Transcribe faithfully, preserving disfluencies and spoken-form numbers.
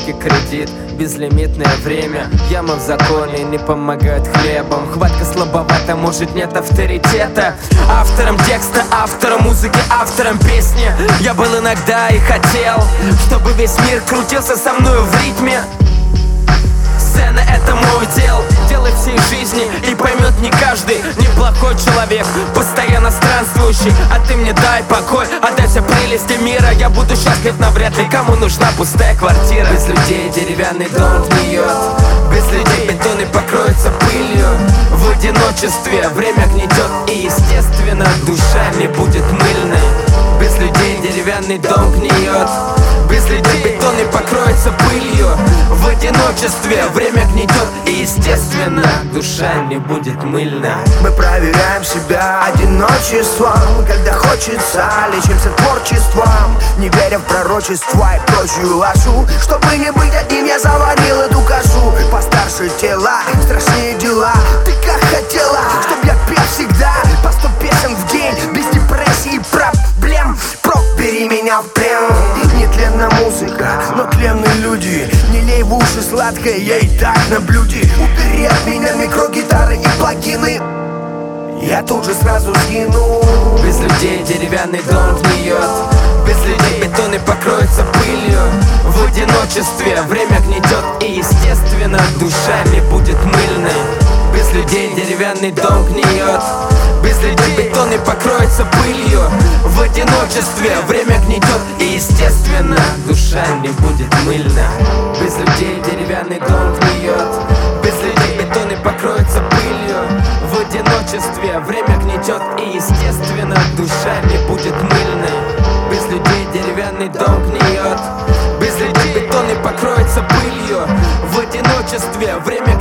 банке кредит, безлимитное время. Яма в законе не помогает хлебом. Хватка слабовата, может нет авторитета. Автором текста, автором музыки, автором песни я был иногда и хотел, чтобы весь мир крутился со мною в ритме. Сцена — это мой дел, делай всей жизни, и поймет не каждый. Неплохой человек, постоянно странствующий. А ты мне дай покой, отдай все прелести мира. Я буду счастлив навряд ли, кому нужна пустая квартира. Без людей деревянный дом гниет, без людей бетоны покроются пылью. В одиночестве время гнетет, и естественно душа не будет мыльной. Без людей деревянный дом гниет, без людей бетоны покроются пылью. В одиночестве время гнетет, и естественно душа не будет мыльной. Мы проверяем себя одиночеством, когда хочется, лечимся творчеством, не веря в пророчества и прочую лажу. Чтобы не быть одним, я заварил эту кашу. Постарше тела, страшнее дела. Ты как хотела, чтоб я пел всегда по сто песен в день, без депрессии и проблем. Про, бери меня в плен. Нетленная музыка, но тленные люди. Не лей в уши сладкое, я и так на блюде. Убери от меня микрогитары и плагины, я тут же сразу сгину. Без людей деревянный дом гниет, без людей бетоны покроются пылью. В одиночестве время гнетет, и естественно душа не будет мыльной. Без людей деревянный дом гниет, без людей бетоны покроются пылью. В одиночестве время гнетет, и естественно душа не будет мыльной. Без людей деревянный дом гниет, без людей бетоны покроются пылью. В одиночестве время гнетет, и естественно душа не будет мыльной. Без людей деревянный дом гниет, без людей бетоны покроются пылью. В одиночестве время